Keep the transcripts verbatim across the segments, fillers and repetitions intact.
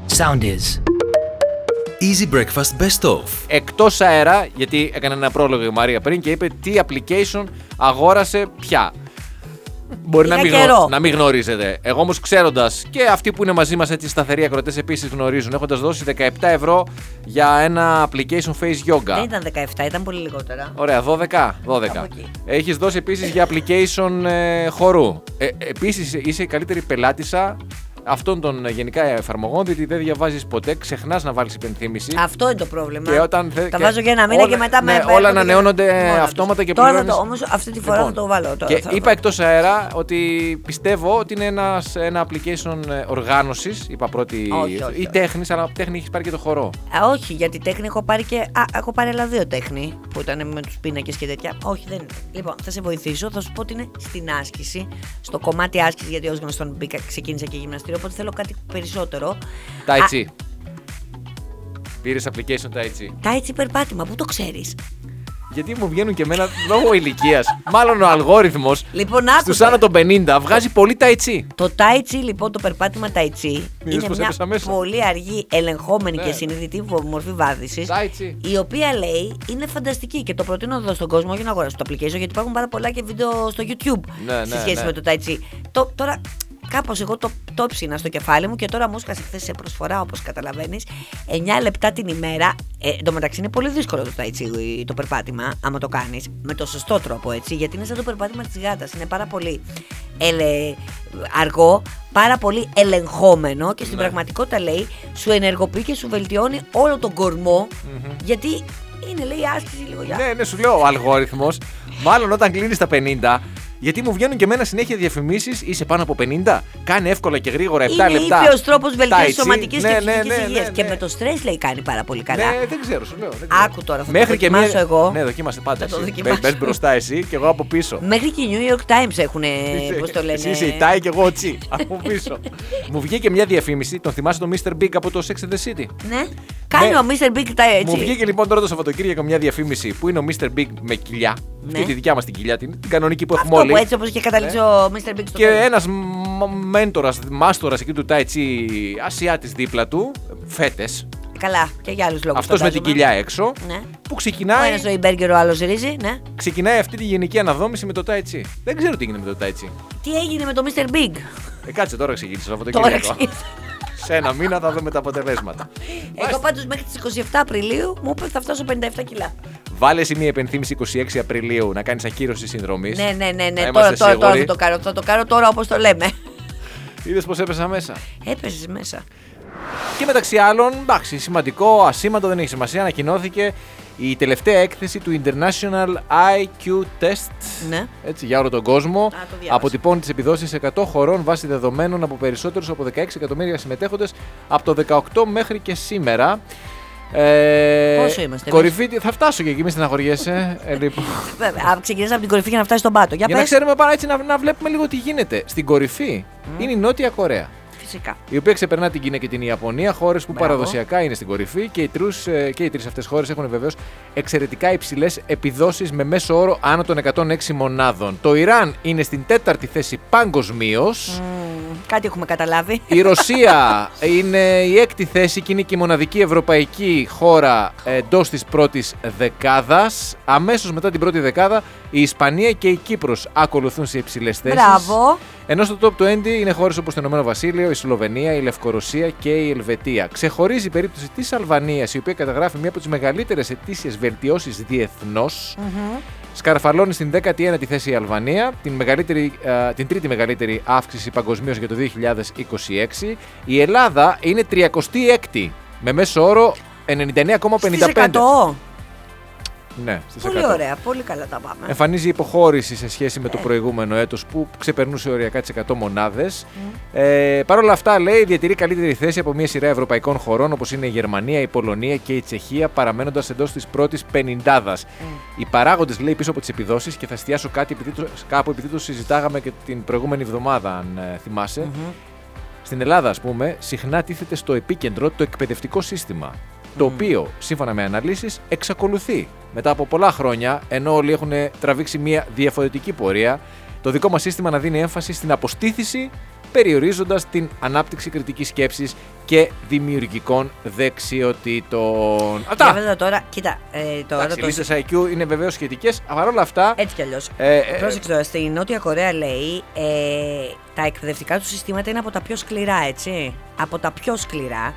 Sound is. Easy Breakfast Best Of. Εκτός αέρα, γιατί έκανε ένα πρόλογο η Μαρία πριν και είπε τι application αγόρασε πια. Μπορεί να μην, γνω... να μην γνωρίζετε. Εγώ όμως ξέροντας, και αυτοί που είναι μαζί μας έτσι σταθεροί ακροατές επίσης γνωρίζουν, έχοντας δώσει δεκαεπτά ευρώ για ένα application face yoga. Δεν ήταν δεκαεπτά, ήταν πολύ λιγότερα. Ωραία, δώδεκα. δώδεκα. Έχεις δώσει επίσης για application ε, χορού. Ε, επίσης είσαι η καλύτερη πελάτησα αυτών των γενικά εφαρμογών, διότι δεν διαβάζεις ποτέ, ξεχνάς να βάλεις υπενθύμηση. Αυτό είναι το πρόβλημα. Και όταν θε... Τα και βάζω για ένα μήνα όλα, και μετά ναι, με. Όλα ανανεώνονται αυτόματα και τώρα πληρώνεις. Τώρα όμως αυτή τη φορά λοιπόν, θα το βάλω. Τώρα, και θα είπα εκτός αέρα ότι πιστεύω ότι είναι ένας, ένα application οργάνωσης. Είπα πρώτη. Όχι, όχι, ή τέχνης, αλλά τέχνη έχεις πάρει και το χορό. Α, όχι, γιατί τέχνη έχω πάρει και. Α, έχω πάρει άλλα δύο τέχνη που ήταν με τους πίνακες και τέτοια. Όχι, δεν είναι. Λοιπόν, θα σε βοηθήσω, θα σου πω ότι είναι στην άσκηση, στο κομμάτι άσκηση, γιατί ως γνωστόν μπήκα, ξεκίνησα και γυμναστήριο, οπότε θέλω κάτι περισσότερο. Tai Chi. Πήρες application Tai Chi. Tai Chi περπάτημα, πού το ξέρεις? Γιατί μου βγαίνουν και εμένα λόγω ηλικίας. Μάλλον ο αλγόριθμος λοιπόν, στους άνω των πενήντα βγάζει πολύ Tai Chi. Το Tai Chi, λοιπόν, το περπάτημα Tai Chi είναι μια πολύ αργή, ελεγχόμενη ναι. και συνειδητή μορφή βάδιση, η οποία λέει είναι φανταστική και το προτείνω εδώ στον κόσμο για να αγοράσω το application, γιατί υπάρχουν πάρα πολλά και βίντεο στο YouTube ναι, ναι, σε σχέση ναι. με το Tai Chi. Το, τώρα κάπως εγώ το, το ψήνα στο κεφάλι μου και τώρα μου έσκασε χθες σε προσφορά, όπως καταλαβαίνεις, εννιά λεπτά την ημέρα. Ε, εν τω μεταξύ είναι πολύ δύσκολο το Tai Chi, το περπάτημα, άμα το κάνεις με το σωστό τρόπο, έτσι, γιατί είναι σαν το περπάτημα της γάτας. Είναι πάρα πολύ ελε, αργό, πάρα πολύ ελεγχόμενο και στην ναι. πραγματικότητα, λέει, σου ενεργοποιεί και σου βελτιώνει όλο τον κορμό, mm-hmm. γιατί είναι, λέει, άσκηση λίγο για. Ναι, ναι, σου λέω ο αλγόριθμος, μάλλον όταν κλείνεις τα πενήντα. Γιατί μου βγαίνουν και εμένα συνέχεια διαφημίσεις, είσαι πάνω από πενήντα, κάνε εύκολα και γρήγορα επτά είναι λεπτά. Είναι ήπιος τρόπος βελτίωσης σωματικής ναι, και ναι, ψυχικής ναι, ναι, υγείας. ναι, ναι. Και με το στρες, λέει, κάνει πάρα πολύ καλά. Ναι, δεν ξέρω, σου λέω. Δεν ξέρω. Άκου τώρα, θα μέχρι το δοκιμάσω μια... εγώ. Ναι, δοκίμασε πάντα. Θα το εσύ. Μπες μπροστά εσύ και εγώ από πίσω. Μέχρι και οι New York Times έχουν, πώς το λένε. Εσύ είσαι η Tai και εγώ ο Τσι, από πίσω. Μου βγήκε μια διαφήμιση, τον θυμάσαι τον μίστερ Big από το Sex and the City. Ναι, κάνει ο μίστερ Big Tai έτσι. Μου βγήκε λοιπόν τώρα το Σαββατοκύριακο μια διαφήμιση που είναι ο μίστερ Big με κοιλιά. Ναι. Και τη δικιά μας την κοιλιά, την, την κανονική που έχουμε αυτό όλοι. Που έτσι όπως είχε καταλήξει ναι. ο μίστερ Big στο και ένας μέντορας, μάστορας εκεί του Tai Chi, Ασιάτης δίπλα του, φέτες. Καλά, και για άλλους λόγους. Αυτός με την κοιλιά έξω. Ναι. Που ξεκινάει. Ο ένας ο Ιμπέργκερ, ο άλλος ρύζι, ναι. Ξεκινάει αυτή τη γενική αναδόμηση με το Tai Chi. Δεν ξέρω τι έγινε με το Tai Chi. Τι έγινε με το μίστερ Big. Ε, κάτσε τώρα ξεκίνησε αυτό το Κυριακό. Σε ένα μήνα θα δούμε τα αποτελέσματα. Εγώ πάντως μέχρι τις είκοσι επτά Απριλίου μου είπε θα φτάσω πενήντα επτά κιλά. Βάλε εσύ μια επενθύμηση είκοσι έξι Απριλίου να κάνεις ακύρωση συνδρομής. Ναι, ναι, ναι, ναι. Τώρα, τώρα, τώρα θα το κάνω. Θα το κάνω τώρα όπως το λέμε. Είδες πως έπεσα μέσα. Έπεσες μέσα. Και μεταξύ άλλων, εντάξει, σημαντικό, ασήμαντο, δεν έχει σημασία, ανακοινώθηκε η τελευταία έκθεση του International άι κιου Test, ναι. έτσι, για όλο τον κόσμο. Α, το αποτυπώνει τις επιδόσεις εκατό χωρών βάσει δεδομένων από περισσότερους από δεκαέξι εκατομμύρια συμμετέχοντες από το δεκαοκτώ μέχρι και σήμερα. Ε, Πόσο είμαστε κορυφή, εμείς? Θα φτάσω και εκεί, μη στεναχωριέσαι. ε, λοιπόν. Ξεκινάς από την κορυφή για να φτάσει στον πάτο. Για, για να ξέρουμε πάνω έτσι να, να βλέπουμε λίγο τι γίνεται. Στην κορυφή mm. είναι η Νότια Κορέα. Φυσικά. Η οποία ξεπερνά την Κίνα και την Ιαπωνία, χώρες που Μπράβο. παραδοσιακά είναι στην κορυφή και οι, τρους, και οι τρεις αυτές χώρες έχουν βεβαίως εξαιρετικά υψηλές επιδόσεις με μέσο όρο άνω των εκατόν έξι μονάδων. Το Ιράν είναι στην τέταρτη θέση παγκοσμίως. Mm, κάτι έχουμε καταλάβει. Η Ρωσία είναι η έκτη θέση και είναι και η μοναδική ευρωπαϊκή χώρα εντός της πρώτης δεκάδας. Αμέσως μετά την πρώτη δεκάδα η Ισπανία και η Κύπρος ακολουθούν σε υψηλές θέσεις. Μπράβο. Ενώ στο top είκοσι είναι χώρες όπως το Ηνωμένο Βασίλειο, η Σλοβενία, η Λευκορωσία και η Ελβετία. Ξεχωρίζει η περίπτωση της Αλβανίας, η οποία καταγράφει μία από τις μεγαλύτερες ετήσιες βελτιώσεις διεθνώς. Mm-hmm. Σκαρφαλώνει στην δέκατη ένατη θέση η Αλβανία, την, μεγαλύτερη, α, την τρίτη μεγαλύτερη αύξηση παγκοσμίως για το δύο χιλιάδες είκοσι έξι. Η Ελλάδα είναι τριακοστή έκτη με μέσο όρο ενενήντα εννέα κόμμα πενήντα πέντε. Στις εκατό. Ναι, στις πολύ εκατό. ωραία, πολύ καλά τα πάμε. Εμφανίζει υποχώρηση σε σχέση με το προηγούμενο έτος που ξεπερνούσε οριακά τις εκατό μονάδες. Mm. Ε, Παρ' όλα αυτά, λέει, διατηρεί καλύτερη θέση από μια σειρά ευρωπαϊκών χωρών όπως είναι η Γερμανία, η Πολωνία και η Τσεχία, παραμένοντας εντός της πρώτης πενηντάδας. Mm. Οι παράγοντες, λέει, πίσω από τις επιδόσεις, και θα εστιάσω κάτι επειδή το, κάπου επειδή το συζητάγαμε και την προηγούμενη εβδομάδα, αν ε, θυμάσαι. Mm-hmm. Στην Ελλάδα, ας πούμε, συχνά τίθεται στο επίκεντρο το εκπαιδευτικό σύστημα. Το mm. οποίο, σύμφωνα με αναλύσεις, εξακολουθεί μετά από πολλά χρόνια, ενώ όλοι έχουν τραβήξει μια διαφορετική πορεία, το δικό μας σύστημα να δίνει έμφαση στην αποστήθηση περιορίζοντας την ανάπτυξη κριτικής σκέψης και δημιουργικών δεξιοτήτων. Αυτά! Βέβαια τώρα, κοίτα, ε, τώρα Εντάξει, το... οι λίστες άι κιου είναι βεβαίως σχετικές, αλλά παρόλα αυτά... Έτσι κι αλλιώς. Ε, ε, Πρόσεξε τώρα, στη Νότια Κορέα λέει, ε, τα εκπαιδευτικά του συστήματα είναι από τα πιο σκληρά, έτσι. Από τα πιο σκληρά.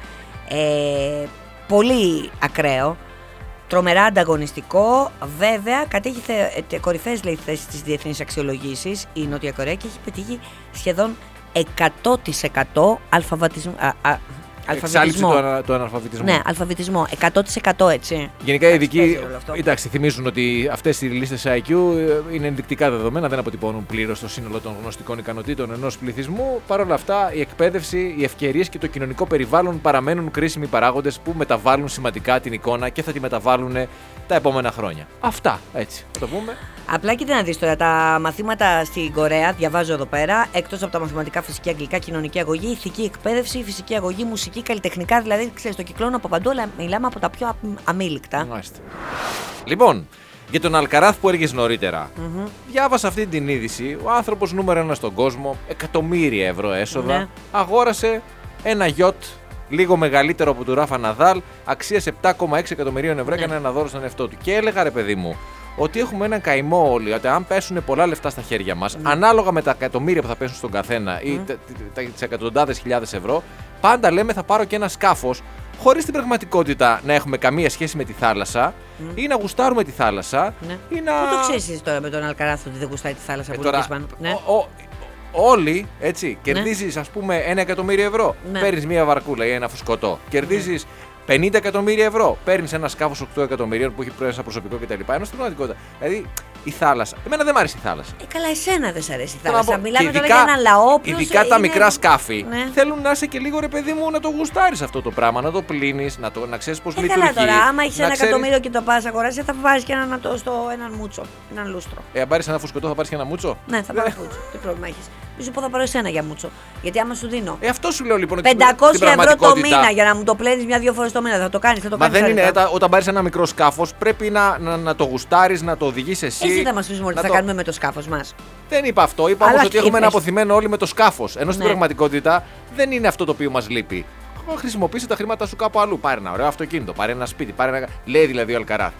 Ε, πολύ ακραίο. Τρομερά ανταγωνιστικό. Βέβαια, κατέχει κορυφαίες θέσεις στις διεθνείς αξιολογήσεις η Νότια Κορέα και έχει πετύχει σχεδόν εκατό τοις εκατό αλφαβητισμό. Εξάλληψη του, ανα, του αναλφαβητισμού. Ναι, αλφαβητισμό. εκατό τοις εκατό έτσι. Γενικά οι ειδικοί εντάξει, θυμίζουν ότι αυτές οι λίστες άι κιου είναι ενδεικτικά δεδομένα, δεν αποτυπώνουν πλήρως το σύνολο των γνωστικών ικανοτήτων ενός πληθυσμού. Παρ' όλα αυτά, η εκπαίδευση, οι ευκαιρίες και το κοινωνικό περιβάλλον παραμένουν κρίσιμοι παράγοντες που μεταβάλλουν σημαντικά την εικόνα και θα τη μεταβάλλουν τα επόμενα χρόνια. Αυτά, έτσι θα το πούμε. Απλά κοίτα να δεις τώρα, τα μαθήματα στην Κορέα, διαβάζω εδώ πέρα, εκτός από τα μαθηματικά, φυσική, αγγλικά, κοινωνική αγωγή, ηθική εκπαίδευση, φυσική αγωγή, μουσική, καλλιτεχνικά, δηλαδή ξέρεις, το κυκλώνω από παντού, αλλά μιλάμε από τα πιο αμήλικτα. Μάλιστα. Λοιπόν, για τον Αλκαράθ που έλεγες νωρίτερα, mm-hmm. διάβασα αυτή την είδηση. Ο άνθρωπος νούμερο ένα στον κόσμο, εκατομμύρια ευρώ έσοδα, ναι. αγόρασε ένα γιότ λίγο μεγαλύτερο από του Ράφα Ναδάλ, αξίας επτά κόμμα έξι εκατομμυρίων ευρώ, έκανε ναι. ένα δώρο στον εαυτό του. Και έλεγα, ρε παιδί μου, ότι έχουμε έναν καημό όλοι, ότι αν πέσουν πολλά λεφτά στα χέρια μας, mm. ανάλογα με τα εκατομμύρια που θα πέσουν στον καθένα mm. ή τις εκατοντάδες χιλιάδες ευρώ, πάντα λέμε θα πάρω και ένα σκάφος, χωρίς την πραγματικότητα να έχουμε καμία σχέση με τη θάλασσα mm. ή να γουστάρουμε τη θάλασσα. Ναι. Ή να... Πού το ξέρεις εσύ τώρα με τον Αλκαράθ ότι δεν γουστάει τη θάλασσα ε, που τώρα, πάνω. Ναι. Ο, ο, όλοι, έτσι, κερδίζεις ναι. ας πούμε ένα εκατομμύριο ευρώ, ναι. παίρνεις μία βαρκούλα ή ένα φουσκωτό, κερδίζεις ναι. πενήντα εκατομμύρια ευρώ. Παίρνεις ένα σκάφος οκτώ εκατομμυρίων που έχει πρέσβει προσωπικό κτλ. Ενώ στην πραγματικότητα. Δηλαδή η θάλασσα. Εμένα δεν μ' άρεσε η θάλασσα. Ε, καλά, εσένα δεν σ' αρέσει η θάλασσα. Πω, μιλάμε ειδικά, τώρα για ένα λαό που. Ειδικά τα είναι... μικρά σκάφη ναι. θέλουν να είσαι και λίγο ρε παιδί μου να το γουστάρεις αυτό το πράγμα, να το πλύνεις, να, να ξέρεις πώς ε, λειτουργεί. Καλά τώρα, άμα έχεις ένα ξέρεις... εκατομμύριο και το πας αγοράσει, θα βάζεις και έναν, στο, έναν μούτσο, έναν λούστρο. Ε, αν πάρεις ένα φουσκωτό, θα πάρεις και ένα μούτσο. Ναι, θα πάρεις μούτσο. Τι πρόβλημα έχεις. Μη σου πω θα πάρω εσένα για μούτσο. Γιατί άμα σου δίνω. Ε, αυτό σου λέω λοιπόν. πεντακόσια ευρώ το μήνα για να μου το πλένεις μια-δύο φορές το μήνα. Θα το κάνεις, θα το κάνεις. Μα δεν είναι, όταν πάρεις ένα μικρό σκάφος πρέπει να, να, να το γουστάρεις, να το οδηγείς εσύ. Εσύ θα μας πεις ότι θα το... κάνουμε με το σκάφος μας. Δεν είπα αυτό. Είπα όμως ότι έχουμε ένα αποθυμένο όλοι με το σκάφος. Ενώ στην ναι. πραγματικότητα δεν είναι αυτό το οποίο μας λείπει. Χρησιμοποιήσει τα χρήματα σου κάπου αλλού. Πάρε ένα ωραίο αυτοκίνητο, πάρε ένα σπίτι, πάρε ένα. Λέει δηλαδή ο Αλκαράθ.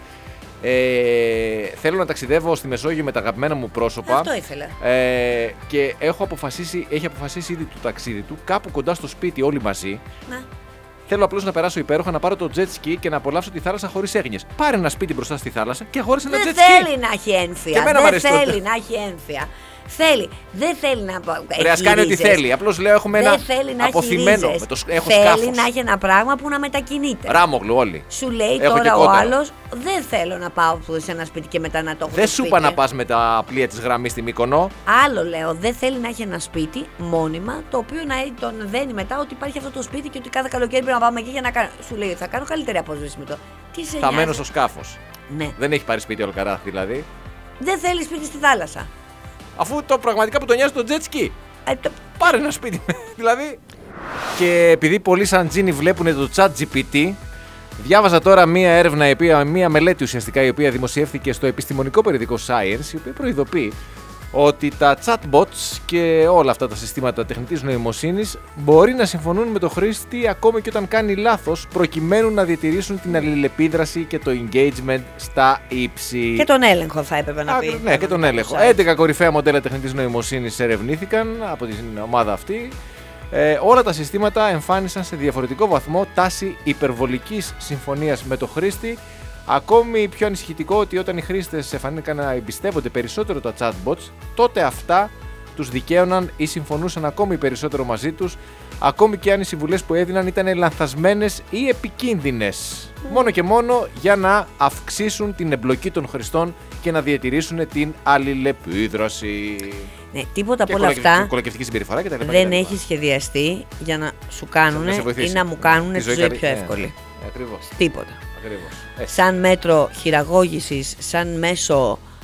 Ε, θέλω να ταξιδεύω στη Μεσόγειο με τα αγαπημένα μου πρόσωπα. Αυτό ήθελα. Ε, και έχω αποφασίσει, έχει αποφασίσει ήδη το ταξίδι του κάπου κοντά στο σπίτι όλοι μαζί. Ναι. Θέλω απλώς να περάσω υπέροχα, να πάρω το jet ski και να απολαύσω τη θάλασσα χωρίς έγνοιες. Πάρε ένα σπίτι μπροστά στη θάλασσα και αγόρασε ένα jet ski. Δεν θέλει να έχει ένφια. Δεν θέλει το... να έχει ένφια. Θέλει. Δεν θέλει να έχει. Ας κάνει ό,τι θέλει. Απλώς λέω έχουμε ένα αποθυμένο. Με το... Έχω θέλει σκάφος. να έχει ένα πράγμα που να μετακινείται. Ράμογλου όλοι. Σου λέει έχω τώρα ο άλλος, δεν θέλω να πάω σε ένα σπίτι και μετά να το έχω. Δεν σου είπα να πας με τα πλοία της γραμμής στη Μύκονο. Άλλο λέω. Δεν θέλει να έχει ένα σπίτι μόνιμα το οποίο να τον δένει μετά ότι υπάρχει αυτό το σπίτι και ότι κάθε καλοκαίρι πρέπει να πάμε εκεί για να κάνω. Σου λέει θα κάνω καλύτερη απόσβεση με το. Τι σε θα μένω στο σκάφος. Ναι. Δεν έχει πάρει σπίτι ο Αλκαράθ δηλαδή. Δεν θέλει σπίτι στη θάλασσα. Αφού το πραγματικά που τον νοιάζει το jet ski. Ε, το... Πάρε ένα σπίτι. δηλαδή. Και επειδή πολλοί σαν Τζίνι βλέπουν το ChatGPT, διάβαζα τώρα μία έρευνα, η οποία, μία μελέτη ουσιαστικά η οποία δημοσιεύθηκε στο επιστημονικό περιοδικό Science, η οποία προειδοποιεί ότι τα chatbots και όλα αυτά τα συστήματα τεχνητής νοημοσύνης μπορεί να συμφωνούν με το χρήστη ακόμη και όταν κάνει λάθος, προκειμένου να διατηρήσουν την αλληλεπίδραση και το engagement στα ύψη. Και τον έλεγχο θα έπρεπε να πει. Ναι, και τον έλεγχο. έντεκα κορυφαία μοντέλα τεχνητής νοημοσύνης ερευνήθηκαν από την ομάδα αυτή. Ε, όλα τα συστήματα εμφάνισαν σε διαφορετικό βαθμό τάση υπερβολικής συμφωνίας με το χρήστη. Ακόμη πιο ανησυχητικό ότι όταν οι χρήστες εφανήκαν να εμπιστεύονται περισσότερο τα chatbots, τότε αυτά τους δικαίωναν ή συμφωνούσαν ακόμη περισσότερο μαζί τους, ακόμη και αν οι συμβουλές που έδιναν ήταν λανθασμένες ή επικίνδυνες. Mm. Μόνο και μόνο για να αυξήσουν την εμπλοκή των χρηστών και να διατηρήσουν την αλληλεπίδραση. Ναι, τίποτα από όλα αυτά συμπεριφορά και τα λοιπά, δεν και τα έχει σχεδιαστεί για να σου κάνουν ή να μου κάνουν τη ζωή, ζωή πιο εύκολη. Ναι, ναι, ακριβώς. Τίποτα. Ακριβώς. Σαν μέτρο χειραγώγησης, σαν μέσο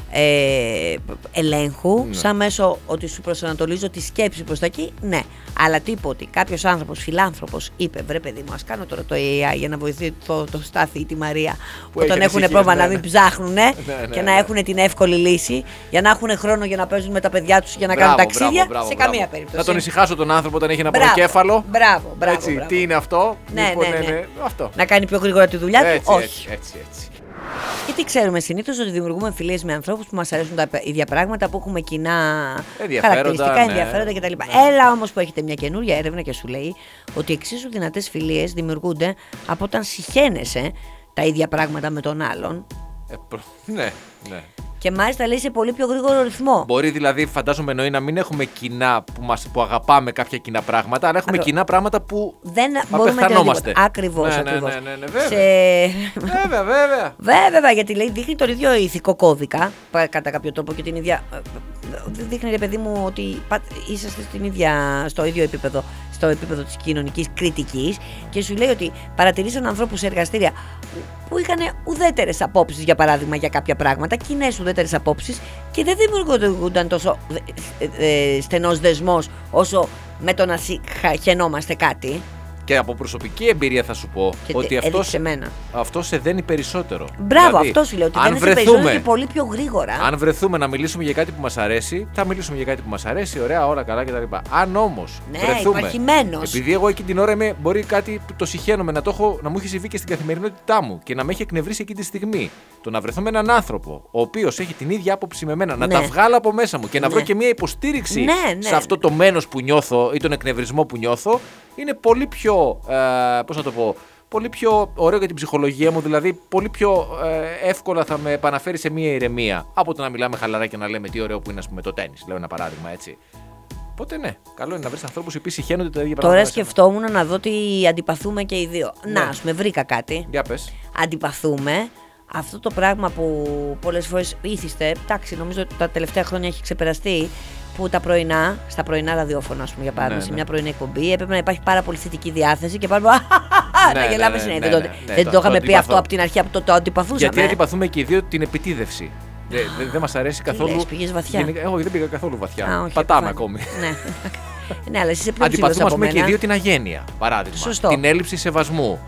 ε, ελέγχου, Ναι. σαν μέσο ότι σου προσανατολίζω τη σκέψη προς τα εκεί, ναι. Αλλά τύπο ότι κάποιος άνθρωπος, φιλάνθρωπος, είπε: βρε παιδί μου, ας κάνω τώρα το έι άι για να βοηθήσει το, το Στάθη ή τη Μαρία που όταν έχει έχουν ανησυχίες, πρόβλημα ναι, να μην ναι. ψάχνουν ναι, και ναι. να έχουν την εύκολη λύση, για να έχουν χρόνο για να παίζουν με τα παιδιά τους για να Μπράβο, κάνουν ταξίδια. μπράβο, μπράβο, σε μπράβο. καμία περίπτωση. Να τον ησυχάσω τον άνθρωπο όταν έχει ένα Μπράβο, πονοκέφαλο. Μπράβο, μπράβο. Έτσι, μπράβο. τι είναι αυτό. Ναι, Λοιπόν, ναι, ναι. αυτό. Να κάνει πιο γρήγορα τη δουλειά του, Έτσι, όχι. έτσι, έτσι, έτσι. Γιατί ξέρουμε συνήθως ότι δημιουργούμε φιλίες με ανθρώπους που μας αρέσουν τα ίδια πράγματα, που έχουμε κοινά Ενδιαφέροντα, χαρακτηριστικά, ναι. ενδιαφέροντα κτλ. Ναι. Έλα όμως που έχετε μια καινούργια έρευνα και σου λέει ότι εξίσου δυνατές φιλίες δημιουργούνται από όταν συχαίνεσαι τα ίδια πράγματα με τον άλλον. Ε, προ- Ναι, ναι. Και μάλιστα λέει σε πολύ πιο γρήγορο ρυθμό. Μπορεί δηλαδή, φαντάζομαι, εννοεί να μην έχουμε κοινά που, μας, που αγαπάμε κάποια κοινά πράγματα, αλλά έχουμε Ακρο- κοινά πράγματα που Δεν μπορούμε να απεχθανόμαστε. τίποτα. Ακριβώς, Ναι, ναι, ακριβώς. ναι, ναι, ναι, βέβαια. Σε... Βέβαια, βέβαια. Βέβαια, γιατί λέει, δείχνει τον ίδιο ηθικό κώδικα πα- κατά κάποιο τρόπο και την ίδια. ε, ε, Δείχνει, ρε παιδί μου, ότι πα- είσαστε στην ίδια, στο ίδιο επίπεδο, στο επίπεδο της κοινωνικής κριτικής και σου λέει ότι παρατηρήσαν ανθρώπους σε εργαστήρια που είχαν ουδέτερες απόψεις, για παράδειγμα, για κάποια πράγματα, κοινές ουδέτερες απόψεις και δεν δημιουργούνταν τόσο ε, ε, στενός δεσμός όσο με το να συχαινόμαστε κάτι. Και από προσωπική εμπειρία θα σου πω Και ότι τε- αυτός, έδειξε εμένα. αυτό σε δένει περισσότερο. Μπράβο, Δηλαδή, αυτό σου λέω. Ότι αν δεν είσαι περισσότερο βρεθούμε, και πολύ πιο γρήγορα. αν βρεθούμε να μιλήσουμε για κάτι που μας αρέσει, θα μιλήσουμε για κάτι που μας αρέσει, ωραία, όλα καλά κτλ. Αν όμως Ναι, βρεθούμε. υπάρχει μένος. Επειδή εγώ εκείνη την ώρα είμαι, μπορεί κάτι που το συχαίνομαι να, το έχω, να μου έχει συμβεί και στην καθημερινότητά μου και να με έχει εκνευρίσει εκείνη τη στιγμή. Το να βρεθώ με έναν άνθρωπο, ο οποίος έχει την ίδια άποψη με μένα, να Ναι. τα βγάλω από μέσα μου και να Ναι. βρω και μια υποστήριξη Ναι, ναι. σε αυτό το μένος που νιώθω ή τον εκνευρισμό που νιώθω, είναι πολύ πιο. Ε, πώς να το πω. Πολύ πιο ωραίο για την ψυχολογία μου, δηλαδή πολύ πιο ε, εύκολα θα με επαναφέρει σε μια ηρεμία από το να μιλάμε χαλαρά και να λέμε τι ωραίο που είναι, ας πούμε, το τέννις. Λέω ένα παράδειγμα έτσι. Οπότε ναι, καλό είναι να βρει ανθρώπου οι οποίοι συχαίνονται τα ίδια πράγματα. Τώρα με σένα. σκεφτόμουν να δω τι αντιπαθούμε και οι δύο. Ναι. Να, ας πούμε, βρήκα κάτι. Για πες. Αντιπαθούμε αυτό το πράγμα που πολλές φορές ήθιστε. Εντάξει, νομίζω ότι τα τελευταία χρόνια έχει ξεπεραστεί. Που τα πρωινά, στα πρωινά ραδιόφωνα, ας πούμε, για παράδειγμα, Ναι, σε ναι. μια πρωινή εκπομπή, έπρεπε να υπάρχει πάρα πολύ θετική διάθεση και πάμε. Ναι, να ναι, γελάμε ναι, συνέχεια. ναι, Δεν ναι, το- ναι, δεν το- το είχαμε το πει αντιπαθώ. αυτό από την αρχή, από το, το αντιπαθούσαμε. Γιατί αντιπαθούμε και οι δύο την επιτίδευση. Δεν δε, μας αρέσει καθόλου. λες, πήγες βαθιά? Γενικά- ε, όχι, δεν πήγα καθόλου βαθιά. Α, όχι, Πατάμε επιφάνεια. ακόμη. Ναι. Ναι, αλλά εσύ είσαι πιο ψηλός Αντιπαθούμε, ας από πούμε, και οι μένα. δύο την αγένεια. Παράδειγμα. Σωστό. Την έλλειψη σεβασμού.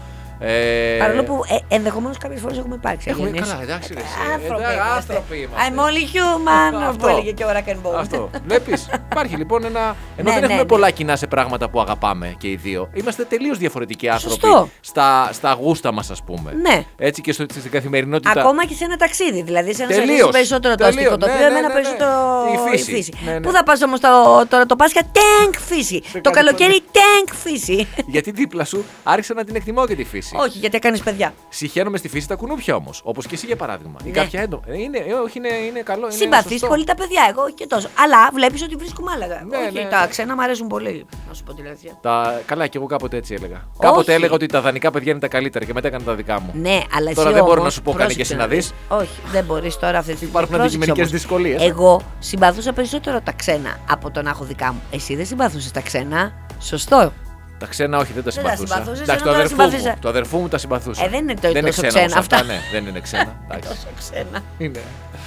Ε, Παρόλο που ε, ενδεχομένως κάποιες φορές έχουμε υπάρξει. Έχουμε- αγένειες. καλά, εντάξει, ρε, εσύ. Άνθρωποι Εντάξει, είμαστε. άνθρωποι είμαστε. I'm only human, Αυτό. που έλεγε και ο Rock and Roll. Αυτό. Βλέπει. Υπάρχει λοιπόν ένα. Ενώ Ναι, δεν ναι, έχουμε ναι. πολλά κοινά σε πράγματα που αγαπάμε και οι δύο. Είμαστε τελείως διαφορετικοί άνθρωποι. Σωστό. Στα, στα γούστα μας, ας πούμε. Ναι. Έτσι και στο, στην καθημερινότητα. Ακόμα και σε ένα ταξίδι. Δηλαδή, σε ένα Τελείως. ταξίδι περισσότερο το Τελείως. αστικό τοπίο, Ναι, ναι, εμένα ναι, ναι. περισσότερο Η φύση. η φύση. Ναι, ναι. Πού θα πας όμως το, τώρα το Πάσχα, τέγκ φύση. Το κάτι καλοκαίρι, τέγκ φύση. Γιατί δίπλα σου άρχισα να την εκτιμώ και τη φύση. Όχι, γιατί έκανες παιδιά. Συχαίνομαι στη φύση τα κουνούπια όμως. Όπως και εσύ για παράδειγμα. Ή Ναι. κάποια έντομα. Ε, Είναι, ε, όχι, είναι, είναι καλό. Είναι Συμπαθείς σωστό. πολύ τα παιδιά, εγώ όχι και τόσο. Αλλά βλέπεις ότι βρίσκουμε άλλα. Ναι, Όχι, ναι, τα ναι. ξένα μου αρέσουν πολύ. Να σου πω την αλήθεια. Τα... Καλά, και εγώ κάποτε έτσι έλεγα. Κάποτε έλεγα ότι τα δανεικά παιδιά είναι τα καλύτερα και μετά έκανα τα δικά μου. Ναι, αλλά εσύ Τώρα δεν μπορώ όμως, να σου πω, κάνε και πρόσεξε εσύ να δεις. δεις. Όχι, δεν μπορείς τώρα αυτή τη στιγμή. Υπάρχουν Πρόσεξε αντικειμενικές όμως. δυσκολίες. Εγώ συμπαθούσα περισσότερο τα ξένα από το να έχω δικά μου. Εσύ δεν συμπαθούσες τα ξένα. Σωστό. Τα ξένα όχι, δεν τα Δεν τα συμπαθούσα. συμπαθούσες, Εντάξει, το ενώ τα αδερφού μου, συμπαθήσα. το αδερφού μου τα συμπαθούσα. Ε, δεν είναι το- δεν είναι τόσο ξένα, ξένα όμως αυτά. αυτά. Ναι, δεν είναι ξένα. Εντάξει. Τόσο ξένα. Είναι.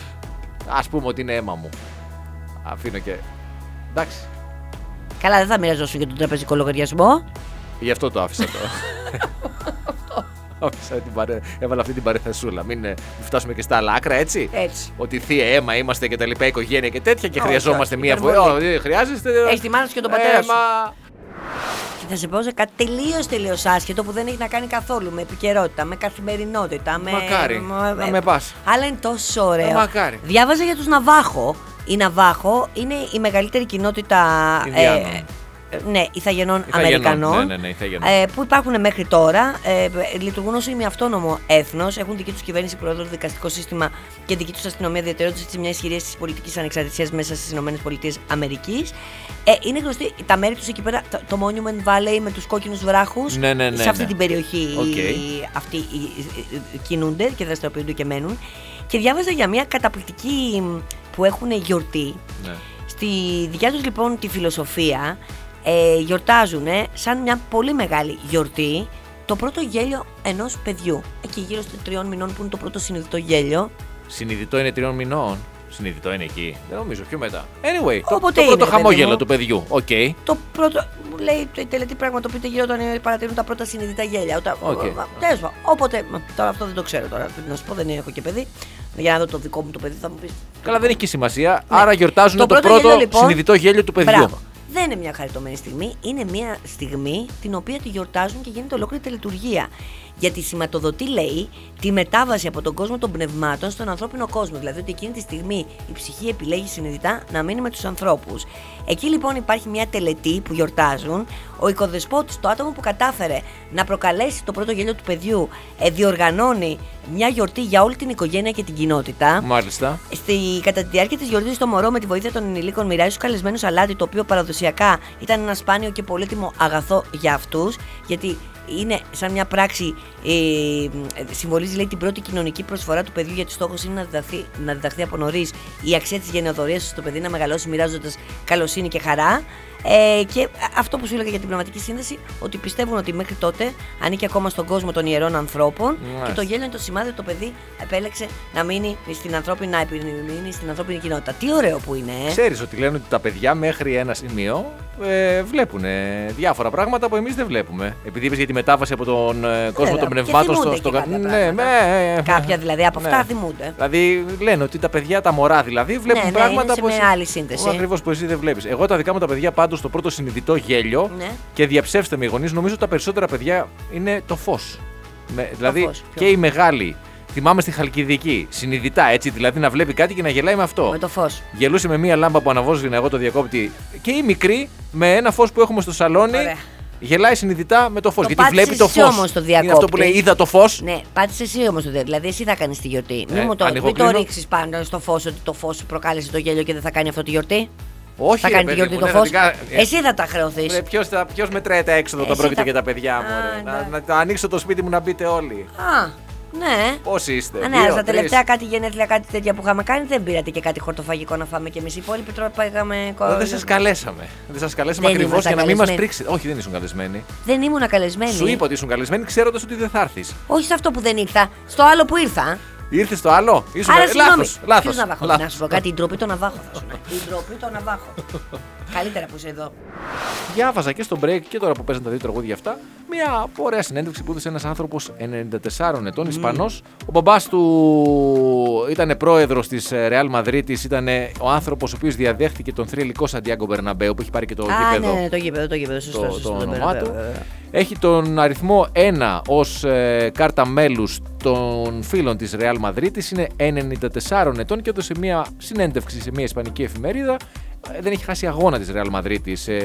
Ας πούμε ότι είναι αίμα μου. Αφήνω και. Εντάξει. Καλά, δεν θα μοιραζόσουν για τον τραπεζικό λογαριασμό. Γι' αυτό το άφησα το. Άφησα την παρέ... Έβαλα αυτή την παρεθεσούλα. Μην, ε, μην φτάσουμε και στα άλλα άκρα, έτσι. Έτσι. Ότι θεία αίμα είμαστε και τα λοιπά, οικογένεια και τέτοια και Όχι, χρειαζόμαστε όχι, μία υπερβολή. βοήθεια. Όχι, χρειάζεστε. Έχεις τη μάνα σου και τον πατέρα σου. Αίμα. Και θα σε πω σε κάτι τελείως τελείως άσχετο που δεν έχει να κάνει καθόλου με επικαιρότητα, με καθημερινότητα. Με... Μακάρι, με- να με πας. Αλλά είναι τόσο ωραίο. Ε, μακάρι. Διάβαζα για τους Ναβάχο. Οι Ναβάχο είναι η μεγαλύτερη κοινότητα Ινδιάνων. ε, ναι, Ιθαγενών Ιθαγενών, Αμερικανών. ναι, ναι, ναι, Ιθαγενών. ε, που υπάρχουν μέχρι τώρα. Ε, λειτουργούν ως ημιαυτόνομο έθνος. Έχουν δική τους κυβέρνηση, πρόεδρο, δικαστικό σύστημα και δική τους αστυνομία, ιδιαιτερότητες της μια ισχυρή της πολιτικής ανεξαρτησίας μέσα στις ΗΠΑ. Ε, είναι γνωστοί τα μέρη τους εκεί πέρα, το, το Monument Valley με τους κόκκινους βράχους. Ναι, ναι, ναι, σε αυτή ναι. την περιοχή Οκ. οι- αυτοί οι- οι- οι- κινούνται και δραστηριοποιούνται και μένουν. Και διάβαζα για μια καταπληκτική που έχουν γιορτή. Ναι. Στη δικιά τους λοιπόν τη φιλοσοφία ε, γιορτάζουν σαν μια πολύ μεγάλη γιορτή το πρώτο γέλιο ενός παιδιού. Εκεί γύρω στο τριών μηνών που είναι το πρώτο συνειδητό γέλιο. Συνειδητό είναι τριών μηνών. συνειδητό είναι εκεί. Δεν νομίζω, πιο μετά. Anyway, το, Όποτε το είναι, πρώτο παιδί χαμόγελο μου. του παιδιού. Οκ. Okay. Το πρώτο. Μου λέει η τελετή πραγματοποιείται γύρω όταν παρατηρούν τα πρώτα συνειδητά γέλια. Όταν... Okay. Τέλος πάντων. Όποτε. Τώρα αυτό δεν το ξέρω τώρα. Να σου πω, δεν έχω και παιδί. Για να δω το δικό μου το παιδί, θα μου πει. Καλά, δεν έχει και σημασία. Ναι. Άρα γιορτάζουν το, Το το πρώτο πρώτο γέλιο, λοιπόν, συνειδητό γέλιο του παιδιού. Μπράβο. Δεν είναι μια χαριτωμένη στιγμή, είναι μια στιγμή την οποία τη γιορτάζουν και γίνεται ολόκληρη τελετουργία. Γιατί σηματοδοτεί, λέει, τη μετάβαση από τον κόσμο των πνευμάτων στον ανθρώπινο κόσμο. Δηλαδή ότι εκείνη τη στιγμή η ψυχή επιλέγει συνειδητά να μείνει με τους ανθρώπους. Εκεί λοιπόν υπάρχει μια τελετή που γιορτάζουν. Ο οικοδεσπότης, το άτομο που κατάφερε να προκαλέσει το πρώτο γέλιο του παιδιού, ε, διοργανώνει μια γιορτή για όλη την οικογένεια και την κοινότητα. Μάλιστα. Στη, κατά τη διάρκεια της γιορτής, το μωρό με τη βοήθεια των ενηλίκων μοιράζει στους καλεσμένους αλάτι, το οποίο παραδοσιακά ήταν ένα σπάνιο και πολύτιμο αγαθό για αυτούς, γιατί είναι σαν μια πράξη, ε, συμβολίζει, λέει, την πρώτη κοινωνική προσφορά του παιδιού, γιατί στόχος είναι να διδαχθεί, να διδαχθεί από νωρίς η αξία της γενεοδορίας στο παιδί, να μεγαλώσει μοιράζοντας καλοσύνη και χαρά. Ε, και αυτό που σου έλεγα για την πνευματική σύνδεση, ότι πιστεύουν ότι μέχρι τότε ανήκει ακόμα στον κόσμο των ιερών ανθρώπων. Μάλιστα. Και το γέλιο είναι το σημάδι ότι το παιδί επέλεξε να μείνει στην ανθρώπινη, να μείνει στην ανθρώπινη κοινότητα. Τι ωραίο που είναι, ε. Ξέρεις ότι λένε ότι τα παιδιά μέχρι ένα σημείο ε, βλέπουν διάφορα πράγματα που εμείς δεν βλέπουμε. Επειδή είπες για τη μετάβαση από τον ε, κόσμο των πνευμάτων στο. στο... Κάποια, ναι, ναι, κάποια δηλαδή από αυτά ναι. θυμούνται. Δηλαδή λένε ότι τα παιδιά, τα μωρά δηλαδή, βλέπουν ναι, πράγματα ναι, που. Σε μια άλλη σύνθεση. Ακριβώς που εσύ δεν βλέπεις. Εγώ τα δικά μου τα παιδιά πάντως το πρώτο συνειδητό γέλιο, ναι. Και διαψεύστε με οι γονείς, νομίζω τα περισσότερα παιδιά είναι το φως. Με, δηλαδή το φως, και οι μεγάλοι. Θυμάμαι στη Χαλκιδική, συνειδητά έτσι, δηλαδή να βλέπει κάτι και να γελάει με αυτό. Με το φως. Γελούσε με μία λάμπα που αναβόσβηνα εγώ το διακόπτη, και η μικρή με ένα φως που έχουμε στο σαλόνι. Ωραία. Γελάει συνειδητά με το φως. Το γιατί βλέπει το φως. Όμως το διακόπτη. Είναι αυτό που λέει: είδα το φως. Ναι, πάτησε εσύ όμως το διακόπτη. Δηλαδή, εσύ θα κάνεις τη γιορτή. Ε, μην μου το, μην το κλείνω. ρίξεις πάνω στο φως, ότι το φως σου προκάλεσε το γέλιο και δεν θα κάνει αυτό τη γιορτή. Όχι, θα ρε, κάνει τη παιδί γιορτή μου, το ναι, φως. θα την... Εσύ θα τα χρεωθείς. Ποιος μετράει τα έξοδα όταν πρόκειται θα... για τα παιδιά μου. Α, ρε. ναι. Να, να, να ανοίξω το σπίτι μου να μπείτε όλοι. Α, ναι. Πώς είστε? Α, ναι, αλλά στα τελευταία κάτι γενέθλια, κάτι τέτοια που είχαμε κάνει, δεν πήρατε και κάτι χορτοφαγικό να φάμε κι εμείς. Οι υπόλοιποι τώρα πήγαμε. Δεν σας καλέσαμε. Δεν σας καλέσαμε ακριβώς για να μην μας πρίξετε. Όχι, δεν ήσουν καλεσμένοι. Δεν ήμουν καλεσμένοι. Σου είπα ότι ήσουν καλεσμένοι ξέροντας ότι δεν θα έρθεις. Όχι σε αυτό που δεν ήρθα. Στο άλλο που ήρθα. Ήρθε στο άλλο, ήσουν λάθος. Λάθος. Να σου πω κάτι, η ντροπή των Ναβάχο θα σου πει. Η ντροπή των Ναβάχο. Καλύτερα που είσαι εδώ. Διάβαζα και στο break και τώρα που παίζαν τα δύο τραγούδια αυτά, μια ωραία συνέντευξη που έδωσε ένας άνθρωπος ενενήντα τεσσάρων ετών, mm. Ισπανός. Ο μπαμπάς του ήταν πρόεδρος της Real Madrid, ήταν ο άνθρωπος ο οποίος διαδέχτηκε τον θρυλικό Σαντιάγκο Μπερναμπέου που έχει πάρει και το Α, γήπεδο. Ναι, ναι, το γήπεδο, το γήπεδο, σωστό, το, σωστό, το το όνομά του. Έχει τον αριθμό ένα ως ε, κάρτα μέλους των φίλων της Real Madrid, είναι ενενήντα τεσσάρων ετών και έδωσε μια συνέντευξη σε μια ισπανική εφημερίδα. Δεν έχει χάσει αγώνα της Real Madrid ε,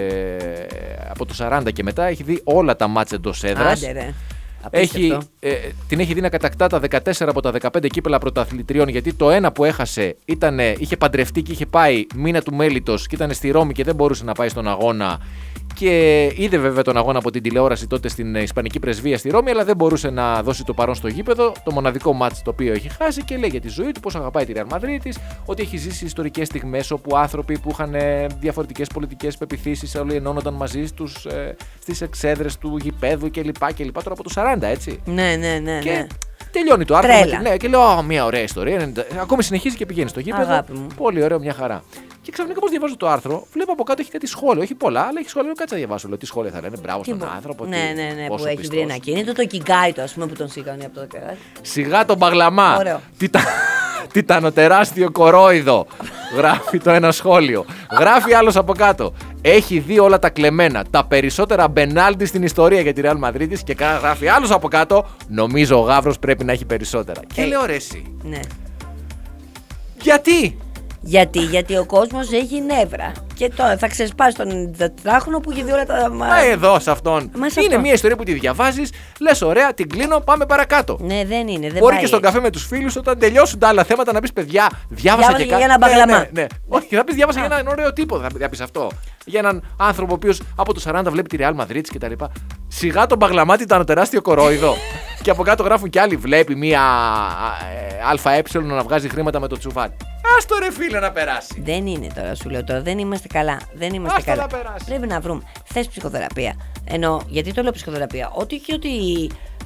από το σαράντα και μετά, έχει δει όλα τα μάτς εντός έδρας. Άντε, ρε. Έχει, ε, την έχει δει να κατακτά τα δεκατέσσερα από τα δεκαπέντε κύπελα πρωταθλητριών, γιατί το ένα που έχασε ήτανε, είχε παντρευτεί και είχε πάει μήνα του μέλιτος και ήταν στη Ρώμη και δεν μπορούσε να πάει στον αγώνα. Και είδε βέβαια τον αγώνα από την τηλεόραση τότε στην Ισπανική Πρεσβεία στη Ρώμη, αλλά δεν μπορούσε να δώσει το παρόν στο γήπεδο. Το μοναδικό μάτς το οποίο έχει χάσει, και λέει για τη ζωή του, πώς αγαπάει τη Real Madrid, ότι έχει ζήσει ιστορικές στιγμές όπου άνθρωποι που είχαν διαφορετικές πολιτικές πεποιθήσεις όλοι ενώνονταν μαζί στους, ε, στις εξέδρες του γηπέδου κλπ. κλπ. Τώρα από το σαράντα, έτσι. Ναι, ναι, ναι. Και ναι. τελειώνει το άρθρο. Τρέλα. Ναι, και λέω: μια ωραία ιστορία. Ακόμη συνεχίζει και πηγαίνει στο γήπεδο. Αγάπη μου. Πολύ ωραίο, μια χαρά. Και ξαφνικά πώς διαβάζω το άρθρο, βλέπω από κάτω έχει κάτι σχόλιο. Όχι πολλά, αλλά έχει σχόλιο. Κάτσε να διαβάσω. Λέω: τι σχόλια θα λένε, μπράβο στον άνθρωπο. Ναι, τι, ναι, ναι, πόσο που έχει πιστός. βρει ένα κίνητο. Το Κιγκάι το, α πούμε, που τον σήκανε από το δεκαετία. Σιγά τον Μπαγλαμά. Ωραίο. Τιτα... Τιτανοτεράστιο κορόιδο. Γράφει το ένα σχόλιο. Γράφει άλλος από κάτω. Έχει δει όλα τα κλεμμένα. Τα περισσότερα μπενάλντι στην ιστορία για τη Real Madrid. Και γράφει άλλος από κάτω. Νομίζω ο Γαύρος πρέπει να έχει περισσότερα. Και Ε, λέω: ρε εσύ. Ναι. Γιατί? Γιατί, γιατί ο κόσμος έχει νεύρα. Και τώρα θα ξεσπάσει τον ενενηντατετράχρονο που έχει δει όλα τα. Μα εδώ σε αυτόν. Μα σε είναι αυτόν. μια ιστορία που τη διαβάζεις, λες ωραία, την κλείνω, πάμε παρακάτω. Ναι, δεν είναι. Δεν Μπορεί πάει και στον έτσι. καφέ με τους φίλους, όταν τελειώσουν τα άλλα θέματα, να πεις παιδιά, διάβασα Διάβασα και και κάτι. για ένα μπαγλαμά. Ναι, ναι, ναι. Όχι, θα πεις διάβασα για έναν ωραίο τύπο, θα πεις αυτό. Για έναν άνθρωπο ο οποίος από το σαράντα βλέπει τη Real Madrid κτλ. Σιγά τον μπαγλαμάτι ήταν τεράστιο κορόιδο. Και από κάτω γράφουν κι άλλοι. Βλέπει μία ΑΕ να βγάζει χρήματα με το τσουβάλι. Ας το ρε φίλε να περάσει. Δεν είναι τώρα, σου λέω τώρα. Δεν είμαστε καλά. Δεν είμαστε Άστα καλά. να περάσει. Πρέπει να βρούμε. Θες ψυχοθεραπεία. Ενώ, γιατί το λέω ψυχοθεραπεία. Ό,τι και ότι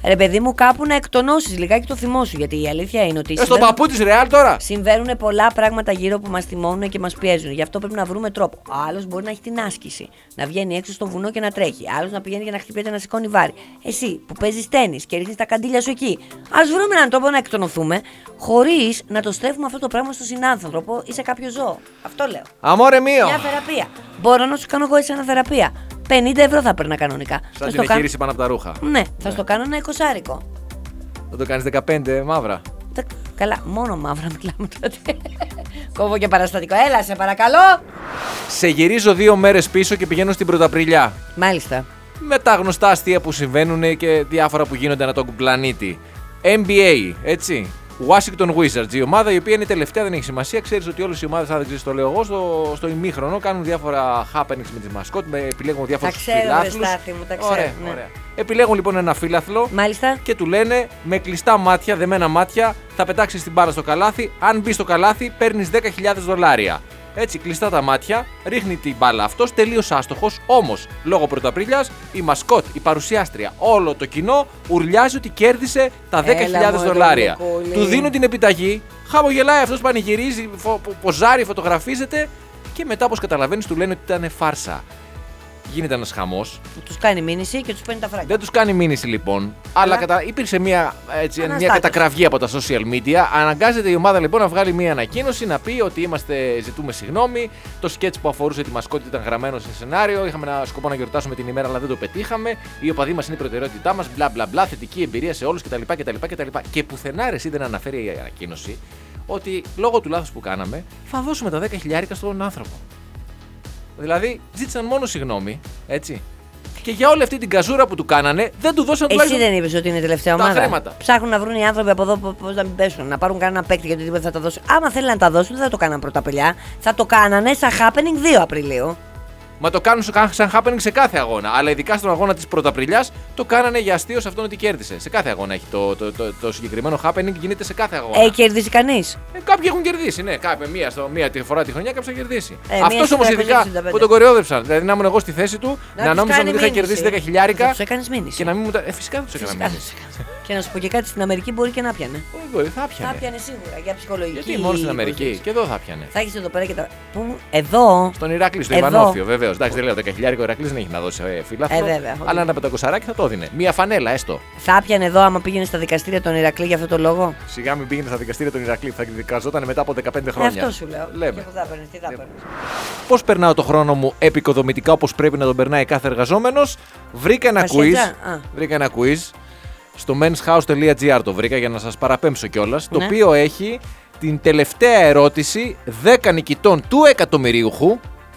Ρε παιδί μου, κάπου να εκτονώσεις λιγάκι το θυμό σου. Γιατί η αλήθεια είναι ότι. Ε, στον παππού της Ρεάλ τώρα. Συμβαίνουν πολλά πράγματα γύρω που μας θυμώνουν και μας πιέζουν. Γι' αυτό πρέπει να βρούμε τρόπο. Ο άλλος μπορεί να έχει την άσκηση, να βγαίνει έξω στο βουνό και να τρέχει. Άλλος να πηγαίνει για να χτυπιέται να σηκώνει βάρη. Εσύ που παίζεις τένις και ρίχνεις τα καντήλια σου εκεί. Ας βρούμε έναν τρόπο να εκτονωθούμε, χωρίς να το στρέφουμε αυτό το πράγμα στο συνάνθρωπο ή σε κάποιο ζώο. Αυτό λέω. Αμόρε μείο. Μια θεραπεία. Μπορώ να σου κάνω εγώ εσένα θεραπεία. πενήντα ευρώ θα παίρνα κανονικά. Σαν την εγχείρηση πάνω από τα ρούχα. Ναι, θα στο κάνω ένα εικοσάρικο. Θα το κάνεις δεκαπέντε μαύρα. Καλά, μόνο μαύρα μιλάμε τότε. Κόβω και παραστατικό. Έλα, σε παρακαλώ. Σε γυρίζω δύο μέρες πίσω και πηγαίνω στην Πρωταπριλιά. Μάλιστα. Με τα γνωστά αστεία που συμβαίνουν και διάφορα που γίνονται ανά τον πλανήτη. N B A, έτσι. Washington Wizards, η ομάδα η οποία είναι η τελευταία, δεν έχει σημασία. Ξέρεις ότι όλες οι ομάδες, αν δεν ξέρεις το λέω εγώ, στο, στο ημίχρονο κάνουν διάφορα happenings με τις μασκότ, επιλέγουν διάφορους φιλάθλους. Τα ξέρω, μου, τα ξέρω. Ωραία, ναι. ωραία. Επιλέγουν λοιπόν ένα φίλαθλο. Μάλιστα. Και του λένε με κλειστά μάτια, δεμένα μάτια, θα πετάξεις την μπάλα στο καλάθι. Αν μπει στο καλάθι, παίρνεις δέκα χιλιάδες δολάρια. Έτσι, κλειστά τα μάτια, ρίχνει την μπάλα αυτός, τελείως άστοχος. Όμως, λόγω Πρωταπριλιάς, η μασκότ, η παρουσιάστρια, όλο το κοινό ουρλιάζει ότι κέρδισε τα δέκα χιλιάδες δολάρια. Του δίνουν την επιταγή, χαμογελάει αυτός, πανηγυρίζει, φο, ποζάρει, φωτογραφίζεται και μετά, όπως καταλαβαίνεις, του λένε ότι ήταν φάρσα. Γίνεται ένας χαμός. Τους κάνει μήνυση και τους παίρνει τα φράγκα. Δεν τους κάνει μήνυση λοιπόν, αλλά κατα... υπήρξε μια, έτσι, μια κατακραυγή από τα social media. Αναγκάζεται η ομάδα λοιπόν να βγάλει μια ανακοίνωση να πει ότι είμαστε, ζητούμε συγγνώμη. Το σκέτς που αφορούσε τη μασκότη ήταν γραμμένο σε σενάριο. Είχαμε ένα σκοπό να γιορτάσουμε την ημέρα, αλλά δεν το πετύχαμε. Οι οπαδοί μας είναι η προτεραιότητά μας. Μπλα μπλα μπλα. Θετική εμπειρία σε όλους κτλ. κτλ, κτλ. Και πουθενά ρε, δεν αναφέρει η ανακοίνωση ότι λόγω του λάθους που κάναμε θα δώσουμε τα δέκα χιλιάρικα στον άνθρωπο. Δηλαδή, ζήτησαν μόνο συγγνώμη, έτσι. Και για όλη αυτή την καζούρα που του κάνανε, δεν του δώσαν τουλάχιστον. Εσύ δεν είπες ότι είναι η τελευταία ομάδα. Τα χρήματα. Ψάχνουν να βρουν οι άνθρωποι από εδώ πώς να μην πέσουν, να πάρουν κανένα παίκτη γιατί τίποτα θα τα δώσουν. Άμα θέλουν να τα δώσουν, δεν θα το κάναν Πρωταπριλιά. Θα το κάνανε σαν happening δύο Απριλίου. Μα το κάνουν σαν happening σε κάθε αγώνα. Αλλά ειδικά στον αγώνα της Πρωταπριλιάς το κάνανε για αστείο σε αυτόν ότι κέρδισε. Σε κάθε αγώνα έχει το, το, το, το συγκεκριμένο happening, γίνεται σε κάθε αγώνα. Έχει κερδίσει κανείς. Ε, κάποιοι έχουν κερδίσει, ναι. Κάποιοι, μία, στο, μία τη φορά τη χρονιά κάποιος θα κερδίσει. Ε, αυτός όμως ειδικά που τον κοριόδεψαν. Δηλαδή να ήμουν εγώ στη θέση του, να, να νόμιζαν ότι είχα κερδίσει δέκα χιλιάρικα. Του έκανε μήνυση. Και να μην μου τα. Ε, φυσικά δεν του έκανα μήνυση. Και να σου πω και κάτι, στην Αμερική μπορεί και να πιανε. Όχι, θα πιανε. Θα πιανε σίγουρα για ψυχολογική. Γιατί μόνο στην Αμερική, και εδώ θα πιανε. Θα έχει εδώ πέρα και τα. Πού, εδώ. Στον Ηράκλειο, στο Ιβανόφιο, βεβαίω. Εντάξει, δεν λέω δέκα χιλιάρικα, ο Ηράκλειος δεν έχει να δώσει φύλαθλο. Ε, βέβαια. Αλλά ένα πεντακοσαράκι θα το δίνει. Μία φανέλα, έστω. Θα πιανε εδώ άμα πήγαινε στα δικαστήρια τον Ηρακλή για αυτό το λόγο. Σιγά μην πήγαινε στα δικαστήρια τον Ηρακλή, θα δικαζόταν μετά από δεκαπέντε χρόνια. Ε, αυτό σου λέω. Λέμε. Λέμε. Πώς περνάω το χρόνο μου επικοδομητικά όπως πρέπει να τον περνάει κάθε εργαζόμενος, βρήκα ένα quiz. Βρήκα ένα quiz. Στο menshouse τελεία gr το βρήκα για να σας παραπέμψω κιόλας. Ναι. Το οποίο έχει την τελευταία ερώτηση δέκα νικητών του εκατομμυρίουχου.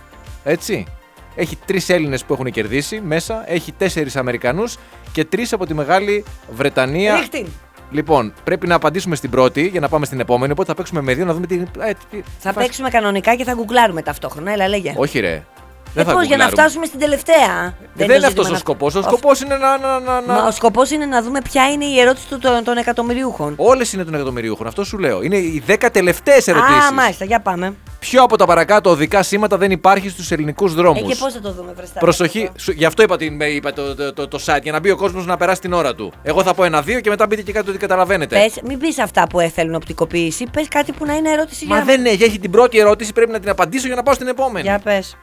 Έτσι. Έχει τρεις Έλληνες που έχουν κερδίσει μέσα. Έχει τέσσερις Αμερικανούς και τρεις από τη Μεγάλη Βρετανία. Ρίχτη. Λοιπόν, πρέπει να απαντήσουμε στην πρώτη για να πάμε στην επόμενη. Οπότε θα παίξουμε με δύο να δούμε τι. Ε, τι... Θα φας... παίξουμε κανονικά και θα γκουγκλάρουμε ταυτόχρονα. Έλα, λέγε. Όχι, ρε. Ε, πώς, για να φτάσουμε στην τελευταία. Ε, δεν είναι αυτός ο σκοπός. Ο σκοπός είναι να. να, να, να... Μα ο σκοπός είναι να δούμε ποια είναι η ερώτηση των, των, των εκατομμυριούχων. Όλες είναι των εκατομμυριούχων. Αυτό σου λέω. Είναι οι δέκα τελευταίες ερωτήσεις. Α, μάλιστα, για πάμε. Ποιο από τα παρακάτω οδικά σήματα δεν υπάρχει στους ελληνικούς δρόμους. Ε, και πώς θα το δούμε, βρεστά. Προσοχή. Σου, γι' αυτό είπα, την, είπα το, το, το, το site, για να μπει ο κόσμος να περάσει την ώρα του. Εγώ θα πω ένα-δύο και μετά μπείτε και κάτι ότι καταλαβαίνετε. Πες, μην πεις αυτά που θέλουν οπτικοποίηση. Πες κάτι που να είναι ερώτηση. Μα για... δεν έχει, έχει την πρώτη ερώτηση, πρέπει να την απαντήσω για να πάω στην επόμενη. Για πες.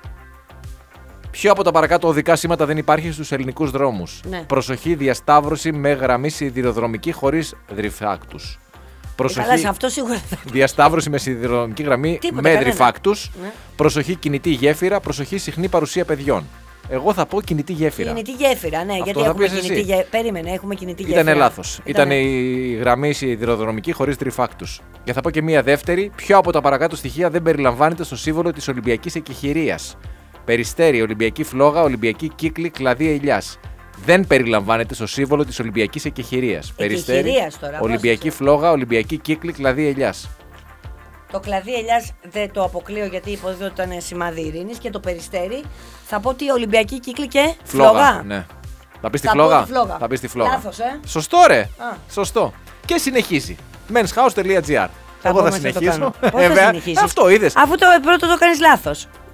Ποιο από τα παρακάτω οδικά σήματα δεν υπάρχει στους ελληνικούς δρόμους. Ναι. Προσοχή, διασταύρωση με γραμμή σιδηροδρομική χωρίς δριφάκτους. Προσοχή, καλά, σε αυτό σίγουρα θα... διασταύρωση με σιδηροδρομική γραμμή Τίποτε, με δριφάκτους. Ναι. Προσοχή, κινητή γέφυρα. Προσοχή, συχνή παρουσία παιδιών. Εγώ θα πω κινητή γέφυρα. Κινητή γέφυρα, ναι, αυτό γιατί έχουμε κινητή γέφυρα. Περίμενε, έχουμε κινητή γέφυρα. Ήταν λάθος. Ήταν η γραμμή σιδηροδρομική χωρίς τριφάκτους. Και θα πω και μία δεύτερη. Ποιο από τα παρακάτω στοιχεία δεν περιλαμβάνεται στο σύμβολο της Ολυμπιακής Εκεχηρίας. Περιστέρι, Ολυμπιακή φλόγα, Ολυμπιακή κύκλη, κλαδί ελιάς. Δεν περιλαμβάνεται στο σύμβολο της Ολυμπιακής Εκεχηρίας. Περιστέρι, τώρα, Ολυμπιακή φλόγα, Ολυμπιακή κύκλη, κλαδί ελιάς. Το κλαδί ελιάς δεν το αποκλείω γιατί υποδίδω ότι ήταν σημάδι ειρήνης και το περιστέρι. Θα πω ότι Ολυμπιακή κύκλη και φλόγα. Φλόγα, ναι. Θα πεις τη φλόγα. φλόγα. Θα πεις τη φλόγα. Λάθος, ε. Σωστό, ρε. Α. Σωστό. Και συνεχίζει. menshouse τελεία gr. Εγώ θα συνεχίσω. Πώς θα συνεχίσεις? Αυτό είδες. Αφού το πρώτο το κάνεις λάθος.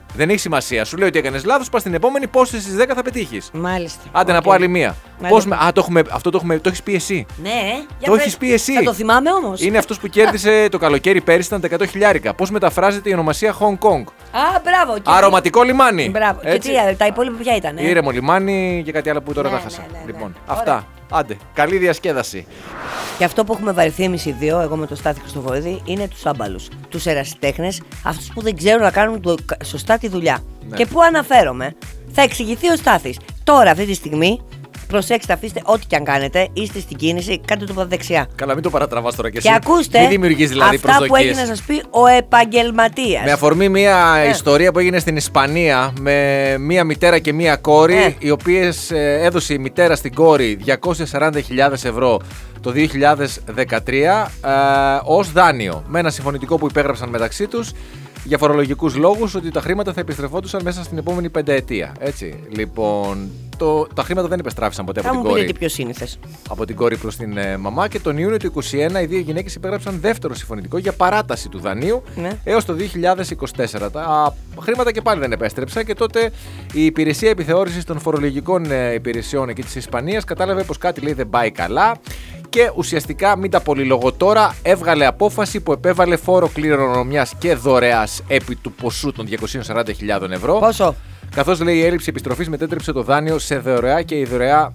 Δεν έχει σημασία. Σου λέει ότι έκανε λάθος, πα στην επόμενη, πόσες στις δέκα θα πετύχεις. Μάλιστα. Άντε okay. να πω άλλη μία. Μάλιστα. Πώς με... Α, το έχουμε... αυτό το, έχουμε... το έχεις πει εσύ. Ναι, για το πες. έχεις πει εσύ. Θα το θυμάμαι όμως. Είναι αυτός που κέρδισε το καλοκαίρι πέρυσι, ήταν τα εκατό χιλιάρικα. Πώς μεταφράζεται η ονομασία Hong Kong. Α, μπράβο. Και Αρωματικό λιμάνι. Μπράβο. Έτσι. Και τι, τα υπόλοιπα ποια ήταν. Ε? Ήρεμο λιμάνι και κάτι άλλο που τώρα Ναι, τα χάσα. ναι, ναι, ναι. Λοιπόν, Ωραία. αυτά. Άντε. Καλή διασκέδαση. Και αυτό που έχουμε βαρεθεί εμείς οι δύο, εγώ με τον Στάθη Χριστοφορίδη, είναι τους άμπαλους. Τους ερασιτέχνες, αυτούς που δεν ξέρουν να κάνουν το, σωστά τη δουλειά. Ναι. Και πού αναφέρομαι, θα εξηγηθεί ο Στάθης. Τώρα, αυτή τη στιγμή, προσέξτε, αφήστε ό,τι και αν κάνετε, είστε στην κίνηση, κάντε το από τα δεξιά. Καλά, μην το παρατραβάς τώρα κι εσύ. Και ακούστε Μην δημιουργείς δηλαδή αυτά που προσδοκίες. έχει να σας πει ο επαγγελματίας. Με αφορμή μια Ε. ιστορία που έγινε στην Ισπανία με μια μητέρα και μια κόρη, Ε. οι οποίες ε, έδωσε η μητέρα στην κόρη διακόσιες σαράντα χιλιάδες ευρώ το δύο χιλιάδες δεκατρία ε, ως δάνειο. Με ένα συμφωνητικό που υπέγραψαν μεταξύ τους για φορολογικούς λόγους ότι τα χρήματα θα επιστρεφόντουσαν μέσα στην επόμενη πενταετία. Έτσι. Λοιπόν, το, τα χρήματα δεν επιστράφησαν ποτέ Θα από μου την πείτε κόρη. τι πιο σύνηθες. Από την κόρη προς την ε, μαμά και τον Ιούνιο του είκοσι ένα οι δύο γυναίκες υπέγραψαν δεύτερο συμφωνητικό για παράταση του δανείου Ναι. έως το δύο χιλιάδες είκοσι τέσσερα. Τα χρήματα και πάλι δεν επέστρεψαν και τότε η υπηρεσία επιθεώρησης των φορολογικών ε, υπηρεσιών εκεί της Ισπανίας κατάλαβε πως κάτι λέει δεν πάει καλά και ουσιαστικά, μην τα πολυλογώ τώρα, έβγαλε απόφαση που επέβαλε φόρο κληρονομιάς και δωρεάς επί του ποσού των διακόσιες σαράντα χιλιάδες ευρώ. Πόσο? Καθώς λέει η έλλειψη επιστροφής μετέτρεψε το δάνειο σε δωρεά και η δωρεά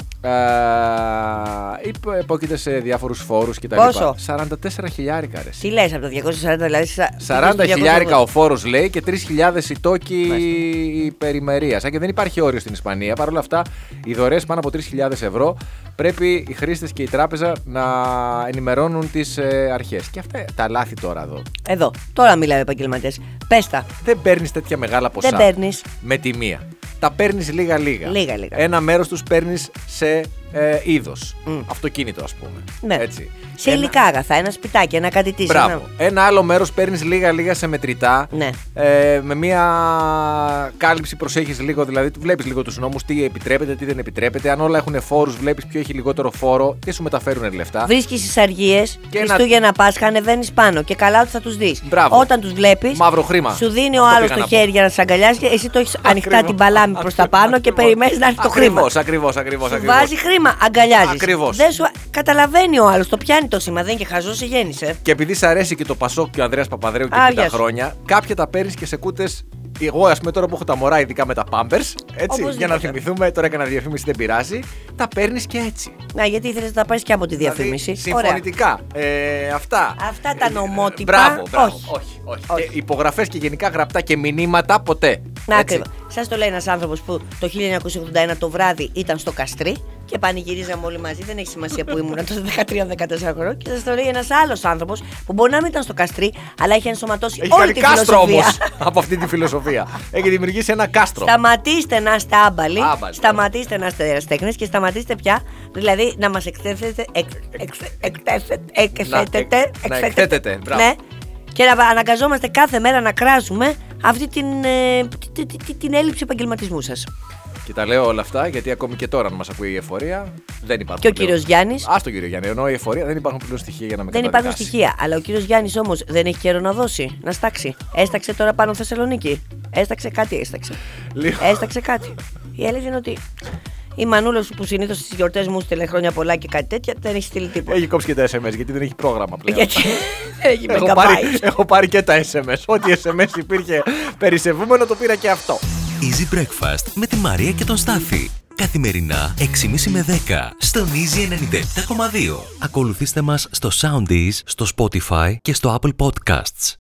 ε, υπόκειται σε διάφορους φόρους κτλ. Πόσο? σαράντα τέσσερα χιλιάρικα ρε. Τι λες από τα διακόσια σαράντα, δηλαδή. σαράντα χιλιάρικα ο φόρος λέει και τρεις χιλιάδες οι τόκοι περιμερία. Αν και δεν υπάρχει όριο στην Ισπανία, παρόλα αυτά οι δωρεές πάνω από τρεις χιλιάδες ευρώ πρέπει οι χρήστες και η τράπεζα να ενημερώνουν τις ε, αρχές. Και αυτά τα λάθη τώρα εδώ. Εδώ, τώρα μιλάμε επαγγελματίες. Πες τα. Δεν παίρνεις τέτοια μεγάλα ποσά. Δεν παίρνεις. Με τη μία. Τα παίρνεις λίγα-λίγα. Λίγα-λίγα. Ένα μέρος τους παίρνεις σε ε, είδος. Mm. Αυτοκίνητο, ας πούμε. Ναι. Έτσι. Σε Ένα- υλικά αγαθά, ένα σπιτάκι, ένα κάτι της. Μπράβο. Ένα... Ένα άλλο μέρος παίρνεις λίγα-λίγα σε μετρητά. Ναι. Ε, με μια κάλυψη προσέχεις λίγο, δηλαδή βλέπεις λίγο τους νόμους, τι επιτρέπεται, τι δεν επιτρέπεται. Αν όλα έχουν φόρους, βλέπεις ποιο έχει λιγότερο φόρο και σου μεταφέρουν λεφτά. Βρίσκεις τις αργίες, Και ένα- Χριστούγεννα Πάσχα, ανεβαίνεις πάνω και καλά ότι θα τους δεις. Μπράβο. Όταν τους βλέπεις, Μαύρο χρήμα. σου δίνει ο Αυτό άλλος πήγα το να πω. χέρι για να σε αγκαλιάσει και εσύ το έχεις ανοιχτά Ακριβώς. την παλάμη προς τα πάνω και περιμένεις να έρθει το χρήμα. Ακριβώς, ακριβώς, ακριβώς. Σου ακριβώς. βάζει χρήμα, αγκαλιάζεις. Ακριβώς. Δεν σου... Καταλαβαίνει ο άλλος, το πιάνει το σήμα, δεν είναι και χαζός, σε γέννησε. Και επειδή σ' αρέσει και το Πασόκ και ο Ανδρέας Παπανδρέου και Α, εκεί τα γεια σου. χρόνια, κάποια τα παίρνει και σε κούτες. Εγώ, α πούμε, τώρα που έχω τα μωρά, ειδικά με τα Pampers, έτσι, Οπωσδήποτε. για να θυμηθούμε, τώρα έκανα διαφήμιση, δεν πειράζει, τα παίρνει και έτσι. Να, γιατί ήθελες να τα πάρεις και από τη διαφήμιση. Δηλαδή, Ωραία. συμφωνητικά. Ε, αυτά. Αυτά τα νομότυπα. Μπράβο, μπράβο. Όχι. όχι. όχι. Όχι. Και υπογραφές και γενικά γραπτά και μηνύματα ποτέ. Να, Έτσι. ακριβώς. Σας το λέει ένας άνθρωπος που το χίλια εννιακόσια ογδόντα ένα το βράδυ ήταν στο Καστρί και πανηγυρίζαμε όλοι μαζί. Δεν έχει σημασία που ήμουν τότε δεκατρία δεκατέσσερα χρονών. Και σας το λέει ένας άλλος άνθρωπος που μπορεί να μην ήταν στο Καστρί, αλλά έχει ενσωματώσει Έχει όλη κάνει τη κάστρο φιλοσοφία. όμως από αυτή τη φιλοσοφία. Έχει δημιουργήσει ένα κάστρο. Σταματήστε να είστε άμπαλοι, Άμπαλοι, σταματήστε να είστε ερασιτέχνες και σταματήστε πια, δηλαδή να μας εκθέσετε, εκ, εκ, εκθέσετε, εκθέτετε, εκ- να εκθέτετε, μπράβο. ναι, και να αναγκαζόμαστε κάθε μέρα να κράζουμε αυτή την, ε, τη- τη- τη- την έλλειψη επαγγελματισμού σας. Και τα λέω όλα αυτά γιατί ακόμη και τώρα, αν μας ακούει η εφορία, δεν υπάρχουν. Και ο πλέον. κύριος Γιάννης. Α, τον κύριο Γιάννη, ενώ η εφορία δεν υπάρχουν πλέον στοιχεία για να με Δεν υπάρχουν καταδικάσει. στοιχεία. Αλλά ο κύριος Γιάννης όμως δεν έχει καιρό να δώσει, να στάξει. Έσταξε τώρα πάνω Θεσσαλονίκη. Έσταξε κάτι, έσταξε. Λίγο. Έσταξε κάτι. Η αλήθεια είναι ότι η μανούλα που συνήθως στις γιορτές μου στέλνει χρόνια πολλά και κάτι τέτοια δεν έχει στείλει τίποτα. Έχει κόψει και τα ες εμ ες γιατί δεν έχει πρόγραμμα πλέον. Γιατί δεν έχει έχω, πάρει, megabyte. έχω πάρει και τα ες εμ ες. Ό,τι ες εμ ες υπήρχε περισεβούμενο το πήρα και αυτό. Easy Breakfast με τη Μαρία και τον Στάθη. Καθημερινά έξι και μισή με δέκα στον Easy ενενήντα επτά κόμμα δύο. Ακολουθήστε μας στο Soundees, στο Spotify και στο Apple Podcasts.